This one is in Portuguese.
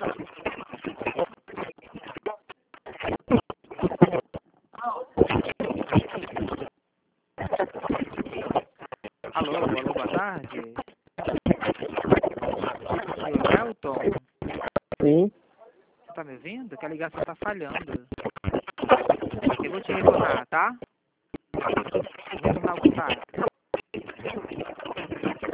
Alô, alô, boa tarde. E o Elton? Sim. Você tá me ouvindo? Que a ligação tá falhando. Eu vou te retornar, tá? Vou retornar o contato.